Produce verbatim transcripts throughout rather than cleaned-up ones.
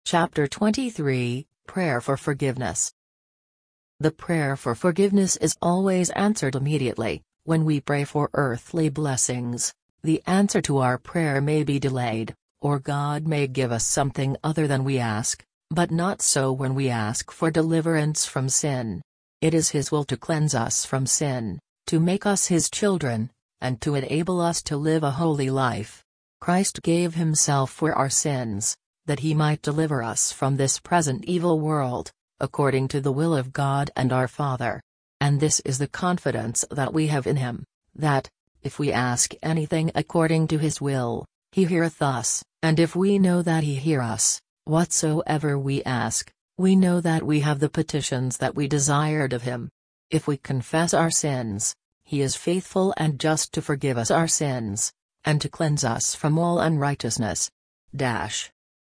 Chapter twenty-three, Prayer for Forgiveness. The prayer for forgiveness is always answered immediately. When we pray for earthly blessings, the answer to our prayer may be delayed, or God may give us something other than we ask, but not so when we ask for deliverance from sin. It is His will to cleanse us from sin, to make us His children, and to enable us to live a holy life. Christ gave Himself for our sins, that He might deliver us from this present evil world, according to the will of God and our Father. And this is the confidence that we have in Him, that, if we ask anything according to His will, He heareth us, and if we know that He hear us, whatsoever we ask, we know that we have the petitions that we desired of Him. If we confess our sins, He is faithful and just to forgive us our sins, and to cleanse us from all unrighteousness. Dash.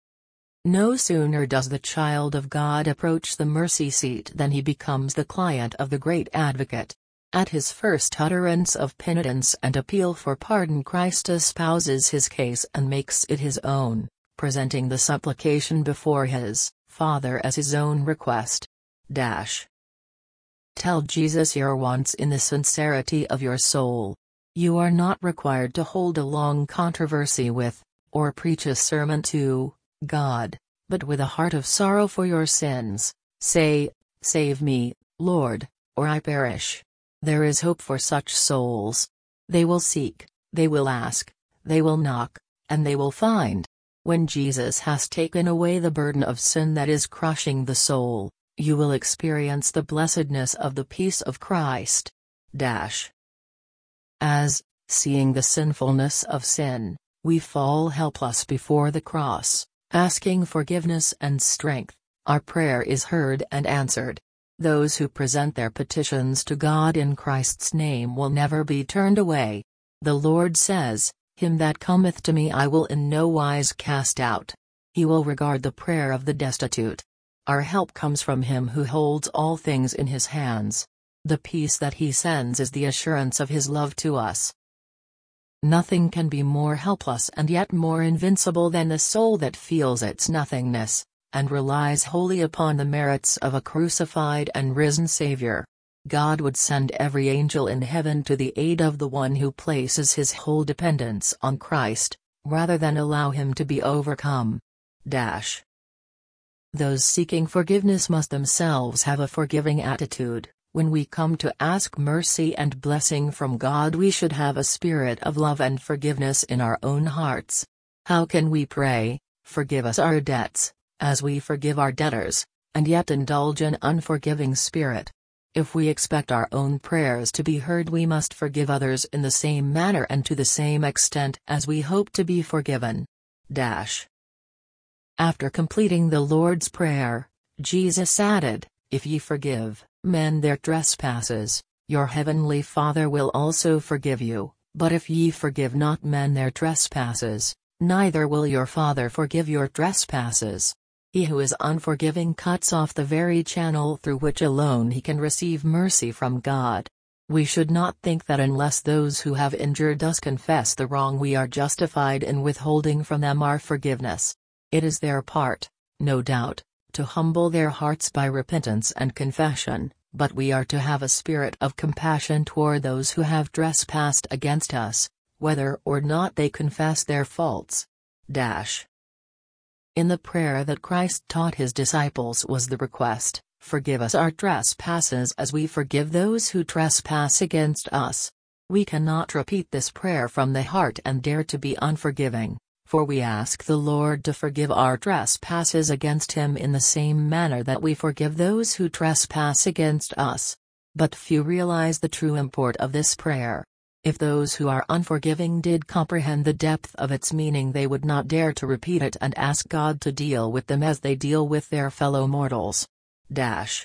No sooner does the child of God approach the mercy seat than he becomes the client of the great advocate. At his first utterance of penitence and appeal for pardon, Christ espouses his case and makes it his own, presenting the supplication before his Father as his own request. Dash. Tell Jesus your wants in the sincerity of your soul. You are not required to hold a long controversy with, or preach a sermon to, God, but with a heart of sorrow for your sins, say, "Save me, Lord, or I perish." There is hope for such souls. They will seek, they will ask, they will knock, and they will find. When Jesus has taken away the burden of sin that is crushing the soul, you will experience the blessedness of the peace of Christ. Dash. As, seeing the sinfulness of sin, we fall helpless before the cross, asking forgiveness and strength, our prayer is heard and answered. Those who present their petitions to God in Christ's name will never be turned away. The Lord says, "Him that cometh to me I will in no wise cast out." He will regard the prayer of the destitute. Our help comes from Him who holds all things in His hands. The peace that He sends is the assurance of His love to us. Nothing can be more helpless and yet more invincible than the soul that feels its nothingness, and relies wholly upon the merits of a crucified and risen Savior. God would send every angel in heaven to the aid of the one who places his whole dependence on Christ, rather than allow him to be overcome. Dash. Those seeking forgiveness must themselves have a forgiving attitude. When we come to ask mercy and blessing from God, we should have a spirit of love and forgiveness in our own hearts. How can we pray, "Forgive us our debts, as we forgive our debtors," and yet indulge an unforgiving spirit? If we expect our own prayers to be heard, we must forgive others in the same manner and to the same extent as we hope to be forgiven. Dash. After completing the Lord's Prayer, Jesus added, "If ye forgive men their trespasses, your heavenly Father will also forgive you, but if ye forgive not men their trespasses, neither will your Father forgive your trespasses." He who is unforgiving cuts off the very channel through which alone he can receive mercy from God. We should not think that unless those who have injured us confess the wrong, we are justified in withholding from them our forgiveness. It is their part, no doubt, to humble their hearts by repentance and confession, but we are to have a spirit of compassion toward those who have trespassed against us, whether or not they confess their faults. Dash. In the prayer that Christ taught His disciples was the request, "Forgive us our trespasses as we forgive those who trespass against us." We cannot repeat this prayer from the heart and dare to be unforgiving, for we ask the Lord to forgive our trespasses against Him in the same manner that we forgive those who trespass against us. But few realize the true import of this prayer. If those who are unforgiving did comprehend the depth of its meaning, they would not dare to repeat it and ask God to deal with them as they deal with their fellow mortals. Dash.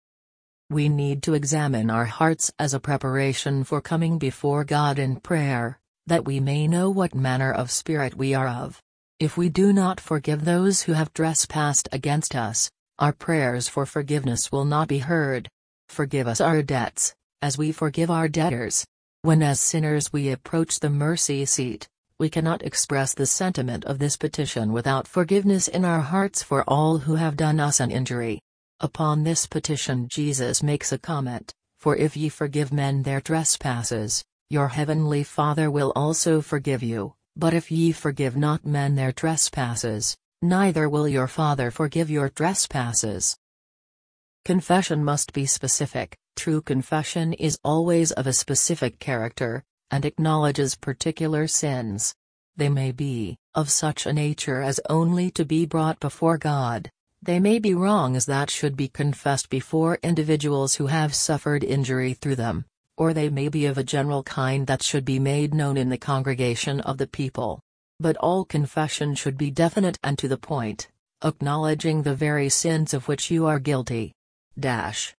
We need to examine our hearts as a preparation for coming before God in prayer, that we may know what manner of spirit we are of. If we do not forgive those who have trespassed against us, our prayers for forgiveness will not be heard. Forgive us our debts, as we forgive our debtors. When as sinners we approach the mercy seat, We cannot express the sentiment of this petition without forgiveness in our hearts for all who have done us an injury. Upon this petition Jesus makes a comment, "For if ye forgive men their trespasses, your heavenly Father will also forgive you, but if ye forgive not men their trespasses, neither will your Father forgive your trespasses." Confession must be specific. True confession is always of a specific character, and acknowledges particular sins. They may be of such a nature as only to be brought before God. They may be wrongs that should be confessed before individuals who have suffered injury through them, or they may be of a general kind that should be made known in the congregation of the people. But all confession should be definite and to the point, acknowledging the very sins of which you are guilty. Dash.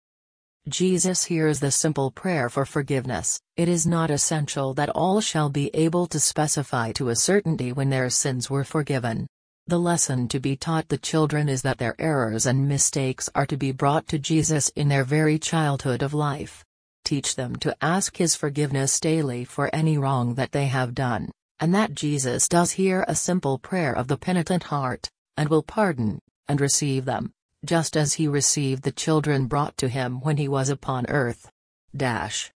Jesus hears the simple prayer for forgiveness. It is not essential that all shall be able to specify to a certainty when their sins were forgiven. The lesson to be taught the children is that their errors and mistakes are to be brought to Jesus in their very childhood of life. Teach them to ask His forgiveness daily for any wrong that they have done, and that Jesus does hear a simple prayer of the penitent heart, and will pardon, and receive them, just as He received the children brought to Him when He was upon earth. Dash.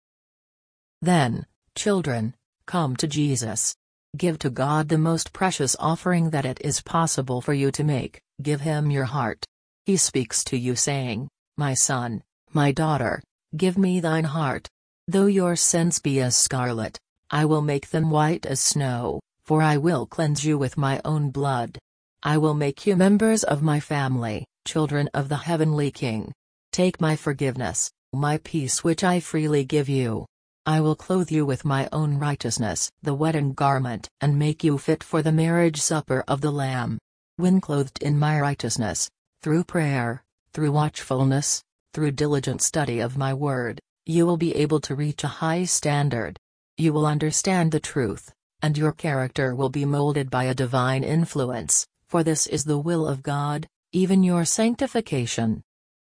Then, children, come to Jesus. Give to God the most precious offering that it is possible for you to make. Give Him your heart. He speaks to you saying, "My son, my daughter, give me thine heart. Though your sins be as scarlet, I will make them white as snow, for I will cleanse you with my own blood. I will make you members of my family, children of the heavenly King. Take my forgiveness, my peace which I freely give you. I will clothe you with my own righteousness, the wedding garment, and make you fit for the marriage supper of the Lamb. When clothed in my righteousness, through prayer, through watchfulness, through diligent study of my word, you will be able to reach a high standard. You will understand the truth, and your character will be molded by a divine influence, for this is the will of God, even your sanctification."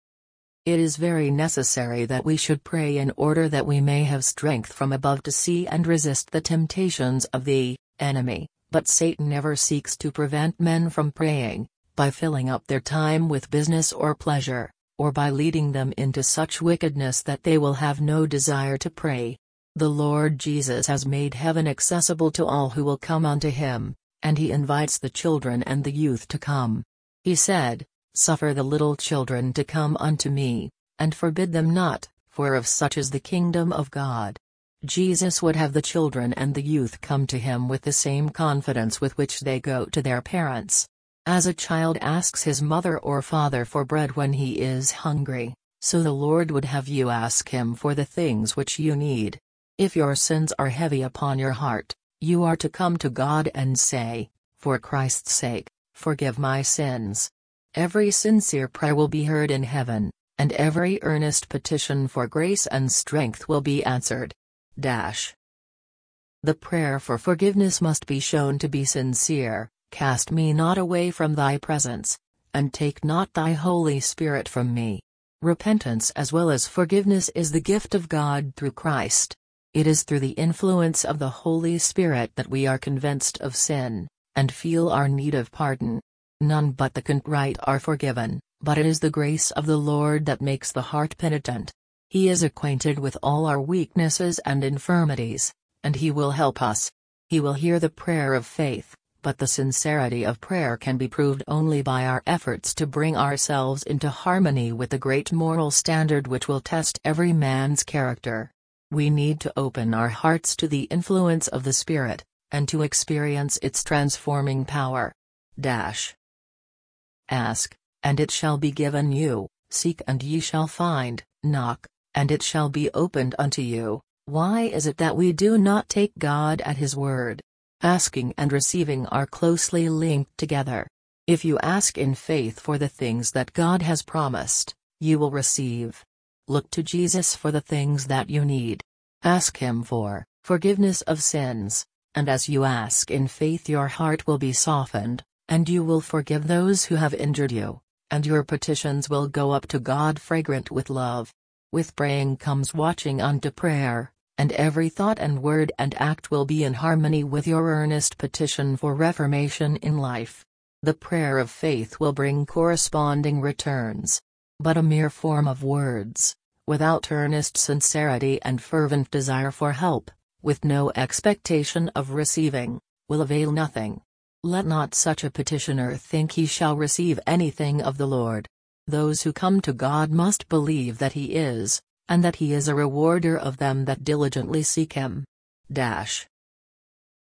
It is very necessary that we should pray in order that we may have strength from above to see and resist the temptations of the enemy, but Satan never seeks to prevent men from praying, by filling up their time with business or pleasure, or by leading them into such wickedness that they will have no desire to pray. The Lord Jesus has made heaven accessible to all who will come unto Him, and He invites the children and the youth to come. He said, "Suffer the little children to come unto me, and forbid them not, for of such is the kingdom of God." Jesus would have the children and the youth come to Him with the same confidence with which they go to their parents. As a child asks his mother or father for bread when he is hungry, so the Lord would have you ask Him for the things which you need. If your sins are heavy upon your heart, you are to come to God and say, "For Christ's sake, forgive my sins." Every sincere prayer will be heard in heaven, and every earnest petition for grace and strength will be answered. Dash. The prayer for forgiveness must be shown to be sincere. "Cast me not away from thy presence, and take not thy Holy Spirit from me." Repentance as well as forgiveness is the gift of God through Christ. It is through the influence of the Holy Spirit that we are convinced of sin, and feel our need of pardon. None but the contrite are forgiven, but it is the grace of the Lord that makes the heart penitent. He is acquainted with all our weaknesses and infirmities, and He will help us. He will hear the prayer of faith, but the sincerity of prayer can be proved only by our efforts to bring ourselves into harmony with the great moral standard which will test every man's character. We need to open our hearts to the influence of the Spirit, and to experience its transforming power. Dash. Ask, and it shall be given you, seek and ye shall find, knock, and it shall be opened unto you. Why is it that we do not take God at His word? Asking and receiving are closely linked together. If you ask in faith for the things that God has promised, you will receive. Look to Jesus for the things that you need. Ask Him for forgiveness of sins, and as you ask in faith your heart will be softened, and you will forgive those who have injured you, and your petitions will go up to God fragrant with love. With praying comes watching unto prayer, and every thought and word and act will be in harmony with your earnest petition for reformation in life. The prayer of faith will bring corresponding returns. But a mere form of words, without earnest sincerity and fervent desire for help, with no expectation of receiving, will avail nothing. Let not such a petitioner think he shall receive anything of the Lord. Those who come to God must believe that He is, and that He is a rewarder of them that diligently seek Him. Dash.